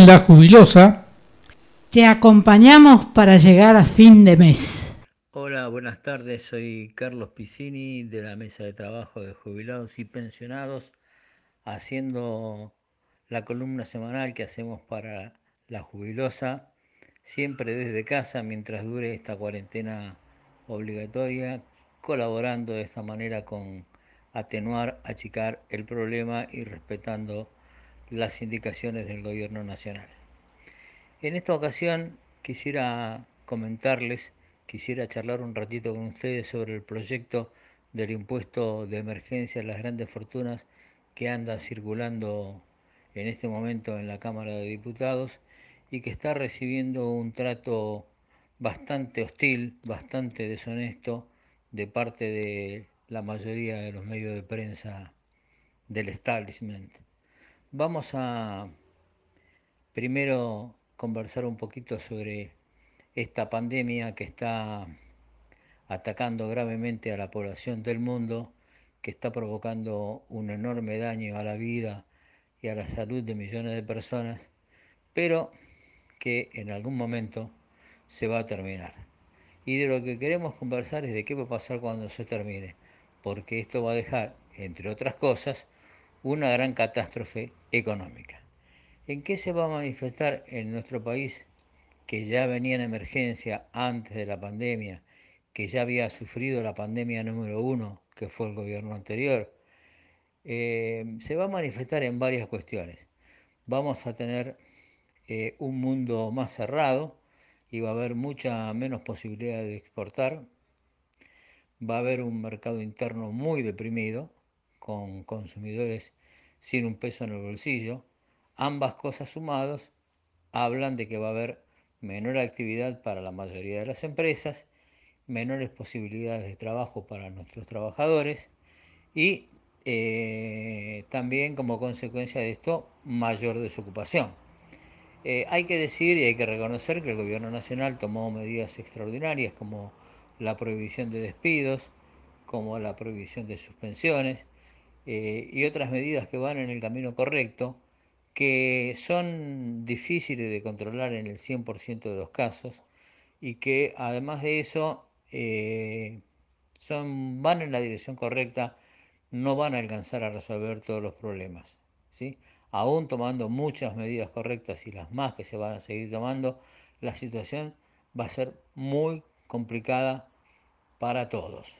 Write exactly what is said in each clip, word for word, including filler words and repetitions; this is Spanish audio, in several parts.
En La Jubilosa te acompañamos para llegar a fin de mes. Hola, buenas tardes, soy Carlos Piccini de la Mesa de Trabajo de Jubilados y Pensionados, haciendo la columna semanal que hacemos para La Jubilosa, siempre desde casa mientras dure esta cuarentena obligatoria, colaborando de esta manera con atenuar, achicar el problema y respetando las indicaciones del Gobierno Nacional. En esta ocasión quisiera comentarles, quisiera charlar un ratito con ustedes sobre el proyecto del impuesto de emergencia a las grandes fortunas que anda circulando en este momento en la Cámara de Diputados y que está recibiendo un trato bastante hostil, bastante deshonesto de parte de la mayoría de los medios de prensa del establishment. Vamos a primero conversar un poquito sobre esta pandemia que está atacando gravemente a la población del mundo, que está provocando un enorme daño a la vida y a la salud de millones de personas, pero que en algún momento se va a terminar. Y de lo que queremos conversar es de qué va a pasar cuando se termine, porque esto va a dejar, entre otras cosas, una gran catástrofe económica. ¿En qué se va a manifestar en nuestro país, que ya venía en emergencia antes de la pandemia, que ya había sufrido la pandemia número uno, que fue el gobierno anterior? Eh, se va a manifestar en varias cuestiones. Vamos a tener eh, un mundo más cerrado y va a haber mucha menos posibilidad de exportar. Va a haber un mercado interno muy deprimido, con consumidores sin un peso en el bolsillo. Ambas cosas sumadas hablan de que va a haber menor actividad para la mayoría de las empresas, menores posibilidades de trabajo para nuestros trabajadores y eh, también como consecuencia de esto mayor desocupación. Eh, hay que decir y hay que reconocer que el Gobierno Nacional tomó medidas extraordinarias como la prohibición de despidos, como la prohibición de suspensiones eh, y otras medidas que van en el camino correcto, que son difíciles de controlar en el cien por ciento de los casos y que además de eso eh, son, van en la dirección correcta, no van a alcanzar a resolver todos los problemas, ¿sí? Aún tomando muchas medidas correctas y las más que se van a seguir tomando, la situación va a ser muy complicada para todos.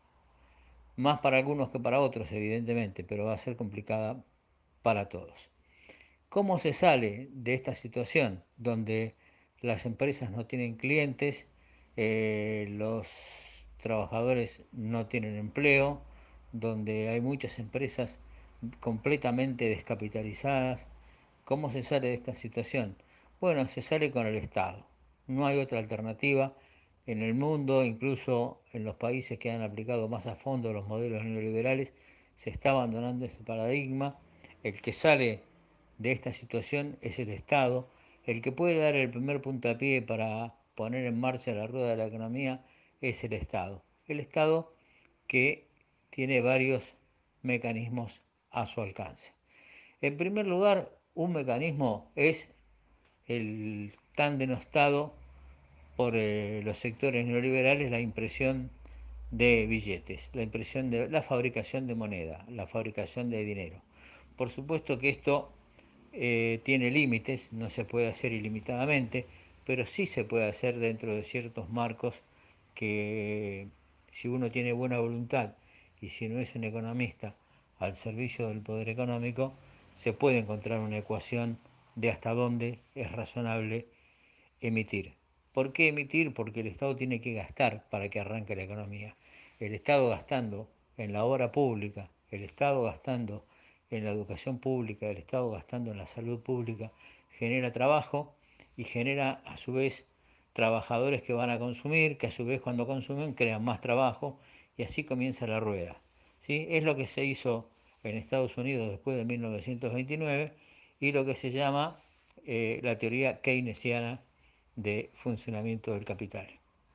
Más para algunos que para otros, evidentemente, pero va a ser complicada para todos. ¿Cómo se sale de esta situación donde las empresas no tienen clientes, eh, los trabajadores no tienen empleo, donde hay muchas empresas completamente descapitalizadas? ¿Cómo se sale de esta situación? Bueno, se sale con el Estado. No hay otra alternativa. En el mundo, incluso en los países que han aplicado más a fondo los modelos neoliberales, se está abandonando ese paradigma. El que sale de esta situación es el Estado. El que puede dar el primer puntapié para poner en marcha la rueda de la economía es el Estado. El Estado que tiene varios mecanismos a su alcance. En primer lugar, un mecanismo es el tan denostado por eh, los sectores neoliberales, la impresión de billetes, la impresión de la fabricación de moneda, la fabricación de dinero. Por supuesto que esto eh, tiene límites, no se puede hacer ilimitadamente, pero sí se puede hacer dentro de ciertos marcos que, si uno tiene buena voluntad y si no es un economista al servicio del poder económico, se puede encontrar una ecuación de hasta dónde es razonable emitir. ¿Por qué emitir? Porque el Estado tiene que gastar para que arranque la economía. El Estado gastando en la obra pública, el Estado gastando en la educación pública, el Estado gastando en la salud pública, genera trabajo y genera a su vez trabajadores que van a consumir, que a su vez cuando consumen crean más trabajo y así comienza la rueda. ¿Sí? Es lo que se hizo en Estados Unidos después de mil novecientos veintinueve y lo que se llama eh, la teoría keynesiana de funcionamiento del capital.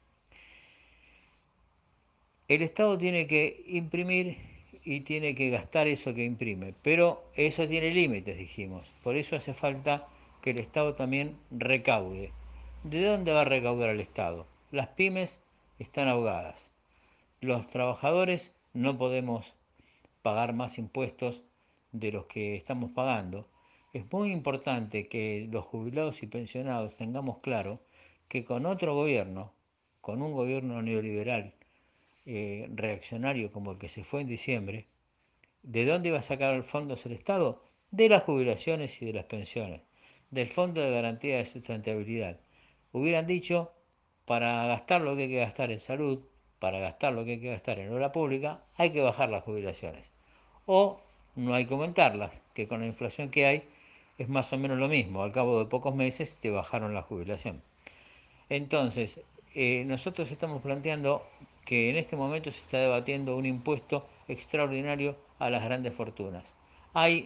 El Estado tiene que imprimir y tiene que gastar eso que imprime, pero eso tiene límites, dijimos. Por eso hace falta que el Estado también recaude. ¿De dónde va a recaudar el Estado? Las pymes están ahogadas. Los trabajadores no podemos pagar más impuestos de los que estamos pagando. Es muy importante que los jubilados y pensionados tengamos claro que con otro gobierno, con un gobierno neoliberal eh, reaccionario como el que se fue en diciembre, ¿de dónde iba a sacar el fondos el Estado? De las jubilaciones y de las pensiones, del Fondo de Garantía de Sustentabilidad. Hubieran dicho, para gastar lo que hay que gastar en salud, para gastar lo que hay que gastar en obra pública, hay que bajar las jubilaciones. O no hay que aumentarlas, que con la inflación que hay es más o menos lo mismo. Al cabo de pocos meses te bajaron la jubilación. Entonces, eh, nosotros estamos planteando que en este momento se está debatiendo un impuesto extraordinario a las grandes fortunas. Hay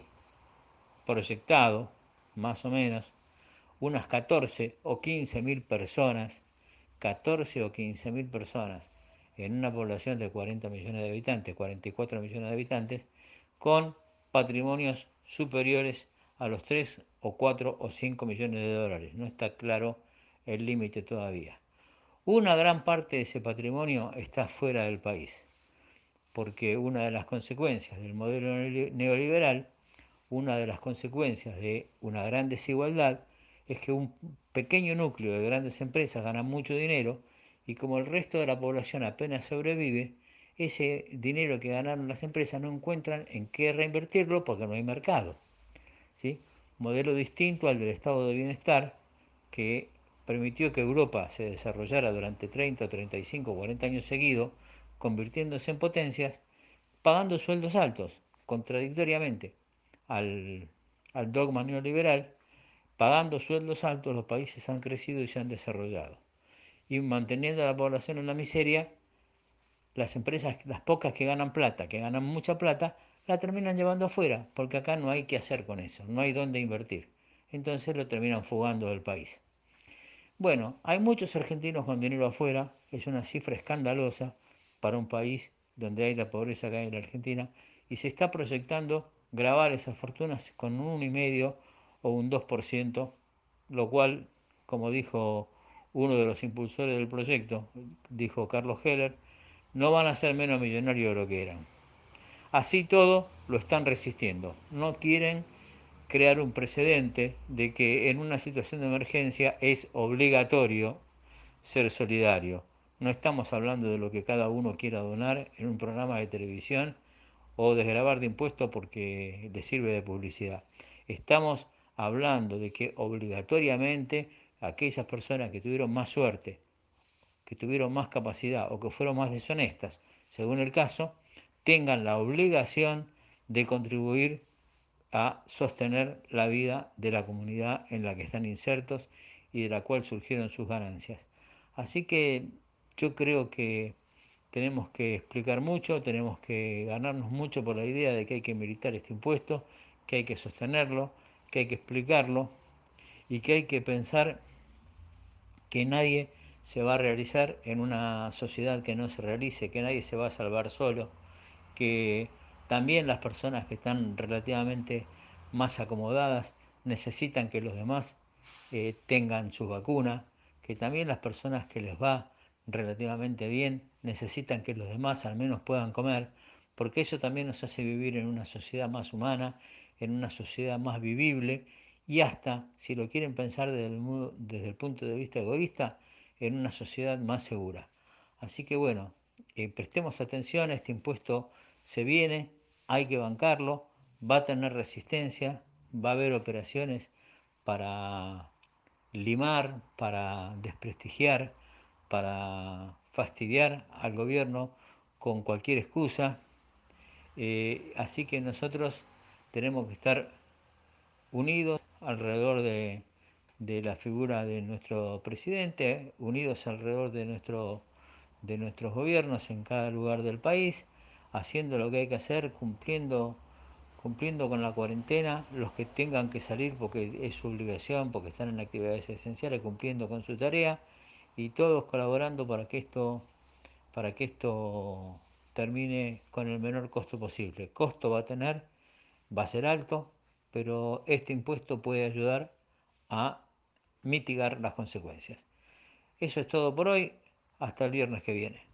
proyectado, más o menos, unas catorce o quince mil personas, catorce o quince mil personas en una población de cuarenta millones de habitantes, cuarenta y cuatro millones de habitantes, con patrimonios superiores a los tres o cuatro o cinco millones de dólares. No está claro el límite todavía. Una gran parte de ese patrimonio está fuera del país, porque una de las consecuencias del modelo neoliberal, una de las consecuencias de una gran desigualdad, es que un pequeño núcleo de grandes empresas gana mucho dinero y como el resto de la población apenas sobrevive, ese dinero que ganaron las empresas no encuentran en qué reinvertirlo porque no hay mercado. ¿Sí? Modelo distinto al del estado de bienestar que permitió que Europa se desarrollara durante treinta, treinta y cinco, cuarenta años seguidos, convirtiéndose en potencias, pagando sueldos altos, contradictoriamente al, al dogma neoliberal, pagando sueldos altos los países han crecido y se han desarrollado. Y manteniendo a la población en la miseria, las empresas, las pocas que ganan plata, que ganan mucha plata, la terminan llevando afuera, porque acá no hay qué hacer con eso, no hay dónde invertir. Entonces lo terminan fugando del país. Bueno, hay muchos argentinos con dinero afuera, es una cifra escandalosa para un país donde hay la pobreza que hay en la Argentina, y se está proyectando grabar esas fortunas con un uno coma cinco o un dos por ciento, lo cual, como dijo uno de los impulsores del proyecto, dijo Carlos Heller, no van a ser menos millonarios de lo que eran. Así todo, lo están resistiendo. No quieren crear un precedente de que en una situación de emergencia es obligatorio ser solidario. No estamos hablando de lo que cada uno quiera donar en un programa de televisión o desgravar de impuestos porque le sirve de publicidad. Estamos hablando de que obligatoriamente aquellas personas que tuvieron más suerte, que tuvieron más capacidad o que fueron más deshonestas, según el caso, tengan la obligación de contribuir a sostener la vida de la comunidad en la que están insertos y de la cual surgieron sus ganancias. Así que yo creo que tenemos que explicar mucho, tenemos que ganarnos mucho por la idea de que hay que militar este impuesto, que hay que sostenerlo, que hay que explicarlo y que hay que pensar que nadie se va a realizar en una sociedad que no se realice, que nadie se va a salvar solo, que también las personas que están relativamente más acomodadas necesitan que los demás eh, tengan su vacuna, que también las personas que les va relativamente bien necesitan que los demás al menos puedan comer, porque eso también nos hace vivir en una sociedad más humana, en una sociedad más vivible y hasta, si lo quieren pensar desde el, desde el punto de vista egoísta, en una sociedad más segura. Así que bueno, eh, prestemos atención, este impuesto se viene, hay que bancarlo, va a tener resistencia, va a haber operaciones para limar, para desprestigiar, para fastidiar al gobierno con cualquier excusa. Eh, así que nosotros tenemos que estar unidos alrededor de, de la figura de nuestro presidente, unidos alrededor de, nuestro, de nuestros gobiernos en cada lugar del país, haciendo lo que hay que hacer, cumpliendo, cumpliendo con la cuarentena, los que tengan que salir porque es su obligación, porque están en actividades esenciales, cumpliendo con su tarea, y todos colaborando para que esto, para que esto termine con el menor costo posible. Costo va a tener, va a ser alto, pero este impuesto puede ayudar a mitigar las consecuencias. Eso es todo por hoy. Hasta el viernes que viene.